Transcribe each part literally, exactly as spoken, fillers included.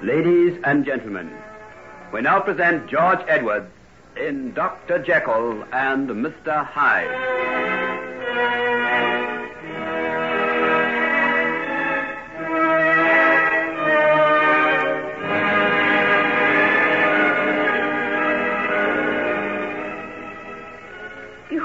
Ladies and gentlemen, we now present George Edwards in Doctor Jekyll and Mister Hyde. You...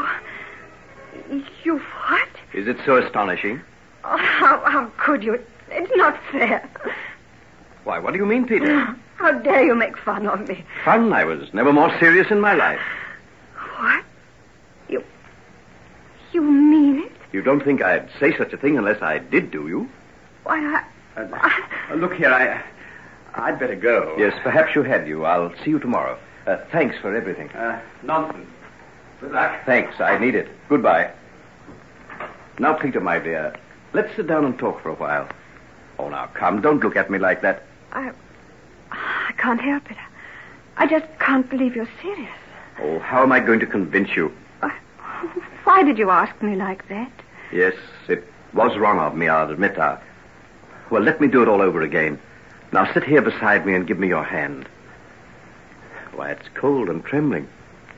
You what? Is it so astonishing? Oh, how, how could you? It's not fair. Why, what do you mean, Peter? How dare you make fun of me? Fun? I was never more serious in my life. What? You... You mean it? You don't think I'd say such a thing unless I did, do you? Why, I... Uh, I... uh, look here, I... I'd better go. Yes, perhaps you had, you. I'll see you tomorrow. Uh, thanks for everything. Uh, nonsense. Good luck. Thanks, I need it. Goodbye. Now, Peter, my dear, let's sit down and talk for a while. Oh, now, come, don't look at me like that. I... I can't help it. I just can't believe you're serious. Oh, how am I going to convince you? Uh, why did you ask me like that? Yes, it was wrong of me, I'll admit. Uh, well, let me do it all over again. Now, sit here beside me and give me your hand. Why, it's cold and trembling.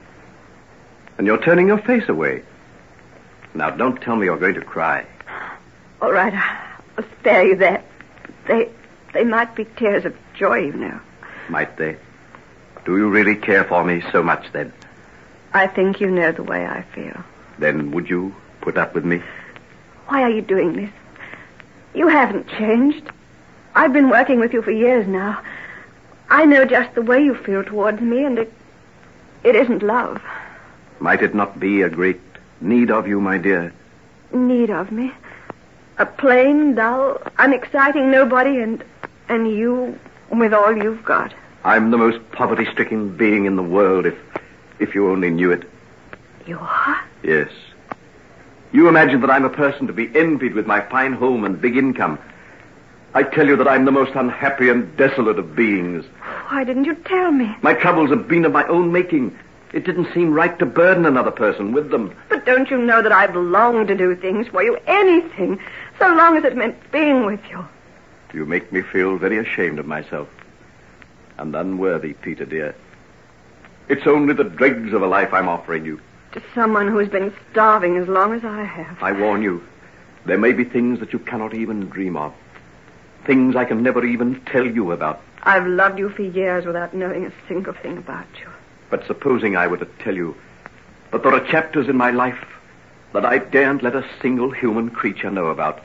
And you're turning your face away. Now, don't tell me you're going to cry. All right, I'll spare you that. They... They might be tears of joy, you know. Might they? Do you really care for me so much, then? I think you know the way I feel. Then would you put up with me? Why are you doing this? You haven't changed. I've been working with you for years now. I know just the way you feel towards me, and it... it isn't love. Might it not be a great need of you, my dear? Need of me? A plain, dull, unexciting nobody, and... and you with all you've got. I'm the most poverty-stricken being in the world, if... if you only knew it. You are? Yes. You imagine that I'm a person to be envied with my fine home and big income. I tell you that I'm the most unhappy and desolate of beings. Why didn't you tell me? My troubles have been of my own making. It didn't seem right to burden another person with them. But don't you know that I've longed to do things for you, anything, so long as it meant being with you? You make me feel very ashamed of myself. And unworthy, Peter, dear. It's only the dregs of a life I'm offering you. To someone who has been starving as long as I have. I warn you, there may be things that you cannot even dream of. Things I can never even tell you about. I've loved you for years without knowing a single thing about you. But supposing I were to tell you that there are chapters in my life that I daren't let a single human creature know about.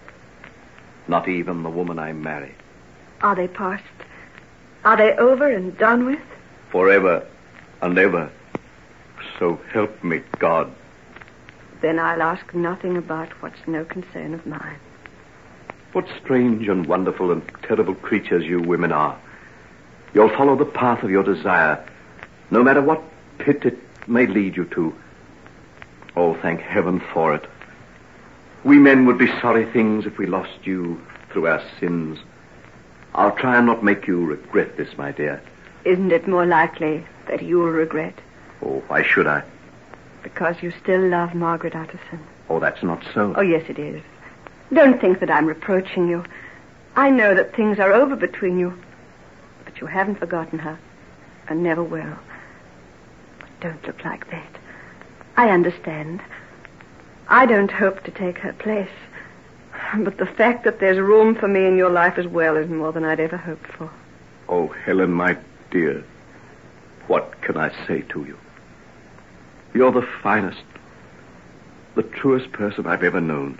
Not even the woman I married. Are they past? Are they over and done with? Forever and ever. So help me, God. Then I'll ask nothing about what's no concern of mine. What strange and wonderful and terrible creatures you women are. You'll follow the path of your desire, no matter what pit it may lead you to. Oh, thank heaven for it. We men would be sorry things if we lost you through our sins. I'll try and not make you regret this, my dear. Isn't it more likely that you'll regret? Oh, why should I? Because you still love Margaret Utterson. Oh, that's not so. Oh, yes, it is. Don't think that I'm reproaching you. I know that things are over between you. But you haven't forgotten her. And never will. Don't look like that. I understand. I don't hope to take her place. But the fact that there's room for me in your life as well is more than I'd ever hoped for. Oh, Helen, my dear, what can I say to you? You're the finest, the truest person I've ever known.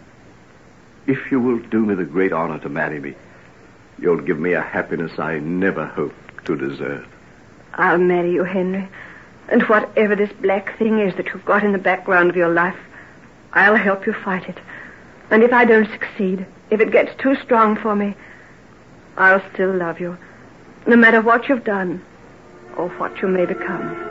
If you will do me the great honor to marry me, you'll give me a happiness I never hoped to deserve. I'll marry you, Henry. And whatever this black thing is that you've got in the background of your life, I'll help you fight it. And if I don't succeed, if it gets too strong for me, I'll still love you, no matter what you've done or what you may become.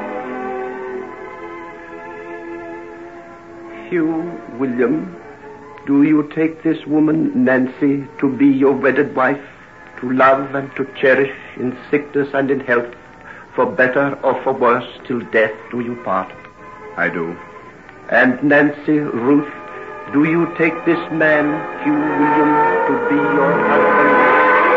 Hugh William Do you take this woman, Nancy, to be your wedded wife, to love and to cherish in sickness and in health, for better or for worse, till death do you part? I do. And Nancy, Ruth, do you take this man, Hugh William, to be your husband?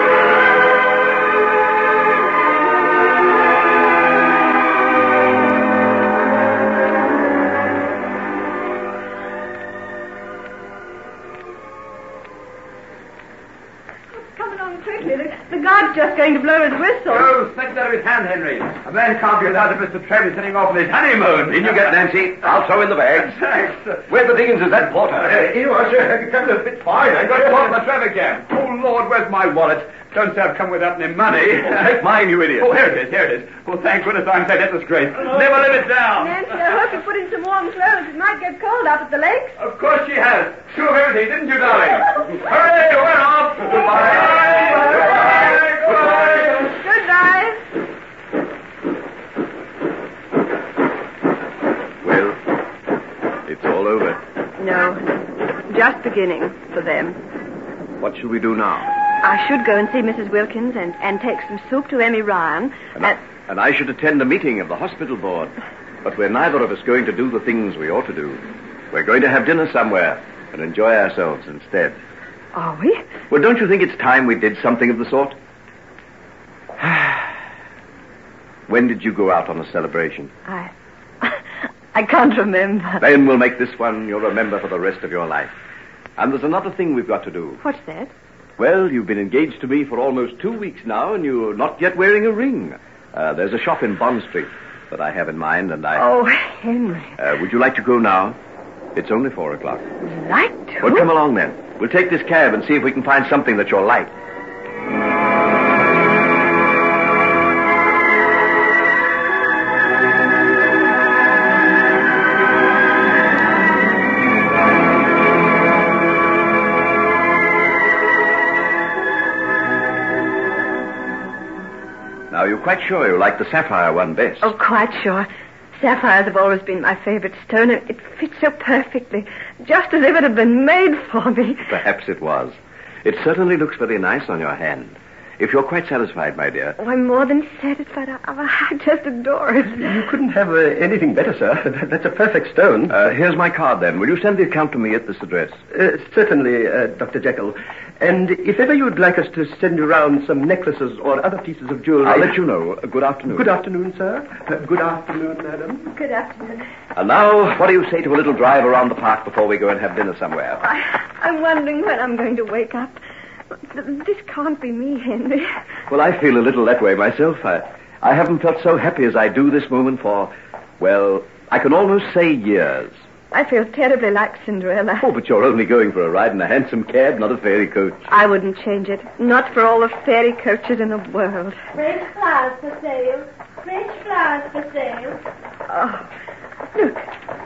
Just going to blow his whistle. Oh, stick that of his hand, Henry. A man can't be allowed to Mister Trevor's sitting off on his honeymoon. In you get, Nancy. I'll throw in the bags. Thanks. Where the diggings is that porter? Uh, here you are, sir. Come a bit fine. I got to talk the Trevor jam. Oh, Lord, where's my wallet? Don't say I've come without any money. Take mine, you idiot. Oh, here it is, here it is. Well, thank goodness I'm said that disgrace. Never live it down. Nancy, I hope you put in some warm clothes. It might get cold up at the lakes. Of course she has. Two of everything, didn't you, darling? Hooray, we're off. Goodbye. Goodbye. Goodbye. Goodbye. Well, it's all over. No, just beginning for them. What shall we do now? I should go and see Missus Wilkins and, and take some soup to Emmy Ryan. And, I, and I should attend a meeting of the hospital board. But we're neither of us going to do the things we ought to do. We're going to have dinner somewhere and enjoy ourselves instead. Are we? Well, don't you think it's time we did something of the sort? When did you go out on a celebration? I... I can't remember. Then we'll make this one you'll remember for the rest of your life. And there's another thing we've got to do. What's that? Well, you've been engaged to me for almost two weeks now, and you're not yet wearing a ring. Uh, there's a shop in Bond Street that I have in mind, and I... Oh, Henry. Uh, would you like to go now? It's only four o'clock. Like to? Well, come along then. We'll take this cab and see if we can find something that you'll like. Now, you're quite sure you like the sapphire one best? Oh, quite sure. Sapphires have always been my favorite stone, and it fits so perfectly, just as if it had been made for me. Perhaps it was. It certainly looks very nice on your hand. If you're quite satisfied, my dear. Oh, I'm more than satisfied. I, I just adore it. You couldn't have uh, anything better, sir. That's a perfect stone. Uh, here's my card, then. Will you send the account to me at this address? Uh, certainly, uh, Doctor Jekyll. And if ever you'd like us to send you round some necklaces or other pieces of jewelry... I'll let you know. Uh, good afternoon. Good afternoon, sir. Uh, good afternoon, madam. Good afternoon. And now, what do you say to a little drive around the park before we go and have dinner somewhere? I, I'm wondering when I'm going to wake up. This can't be me, Henry. Well, I feel a little that way myself. I, I haven't felt so happy as I do this moment for, well, I can almost say years. I feel terribly like Cinderella. Oh, but you're only going for a ride in a handsome cab, not a fairy coach. I wouldn't change it. Not for all the fairy coaches in the world. Fresh flowers for sale. Fresh flowers for sale. Oh, look.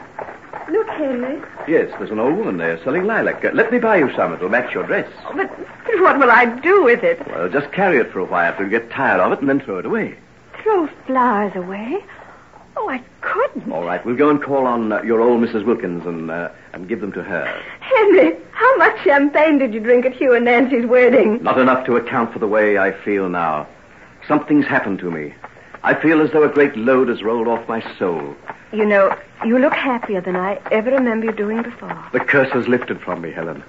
Look, Henry. Yes, there's an old woman there selling lilac. Uh, let me buy you some. It'll match your dress. Oh, but, but what will I do with it? Well, just carry it for a while till you get tired of it and then throw it away. Throw flowers away? Oh, I couldn't. All right, we'll go and call on uh, your old Missus Wilkins and uh, and give them to her. Henry, how much champagne did you drink at Hugh and Nancy's wedding? Not enough to account for the way I feel now. Something's happened to me. I feel as though a great load has rolled off my soul. You know, you look happier than I ever remember you doing before. The curse has lifted from me, Helen.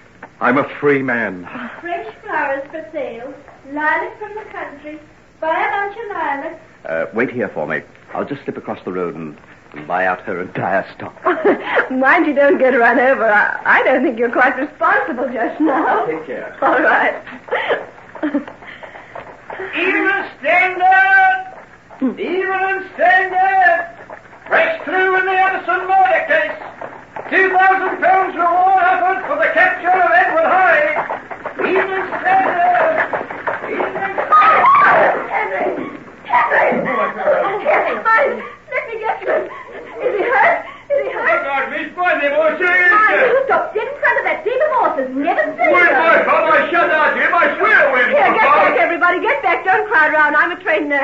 I'm a free man. Fresh flowers for sale. Lilac from the country. Buy a bunch of lilac. Uh, wait here for me. I'll just slip across the road and, and buy out her entire stock. Mind you don't get run over. I, I don't think you're quite responsible just now. Take care. All right. Even standard! Even standard! Fresh through in the Addison murder case. Two thousand pounds reward offered for the capture of Edward Hyde. Even standard! Even standard! Henry! Henry! Henry, mind, let me get you. Is he hurt? Is he hurt? Oh, God, Miss Bunny, what's your Mind issue? you, stop dead in front of that team of horses. Never see Where's them. my father? I shut out him. I swear when. Here, get back, everybody. Get back. Don't crowd around. I'm a trained nurse.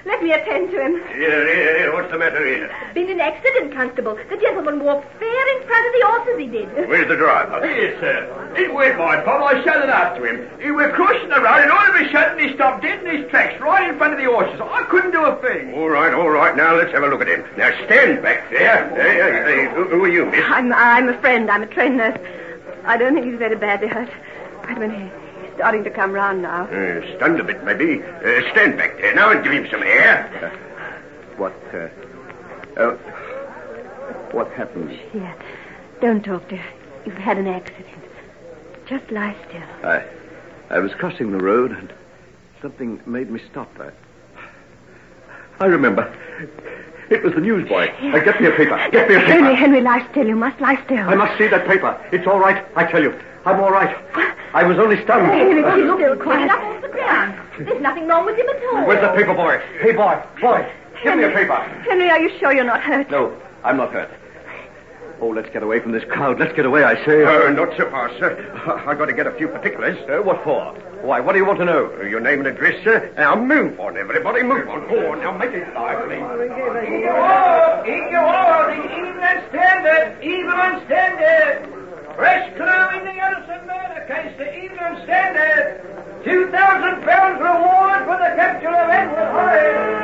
Let me attend to him. Here, here, here. What's the matter here? Been an accident, Constable. The gentleman walked fair in front of the horses, he did. Where's the driver? Yes, sir. It went my pub. I shouted after him. He was crossing the road, and all of a sudden he stopped dead in his tracks right in front of the horses. I couldn't do a thing. All right, all right. Now let's have a look at him. Now stand back there. Hey, hey, hey. Who, who are you, miss? I'm, I'm a friend. I'm a trained nurse. I don't think he's very badly hurt. Wait a minute. He's starting to come round now. Uh, stunned a bit, maybe. Uh, stand back there now and give him some air. Uh, what, uh... Uh, what happened? Here. Don't talk, dear. You've had an accident. Just lie still. I... I was crossing the road and something made me stop there. I remember. It was the newsboy. Uh, get me a paper. Get me a paper. Henry, Henry, lie still. You must lie still. I must see that paper. It's all right, I tell you. I'm all right. I was only stunned. Henry, Oh, keep look, still he's quiet. up off the ground. There's nothing wrong with him at all. Where's the paper, boy? Hey, boy. Boy, give me a paper. Henry, are you sure you're not hurt? No, I'm not hurt. Oh, let's get away from this crowd. Let's get away, I say. Uh, not so fast, sir. I've got to get a few particulars. Uh, what for? Why, what do you want to know? Uh, your name and address, sir. Now move on, everybody. Move on. Go on. Now make it lively. Here you are. Here you are. The Evening Standard. Evening Standard. Fresh clue in the Edison murder case. The Evening Standard. Two thousand pounds reward for the capture of Edward Hyde.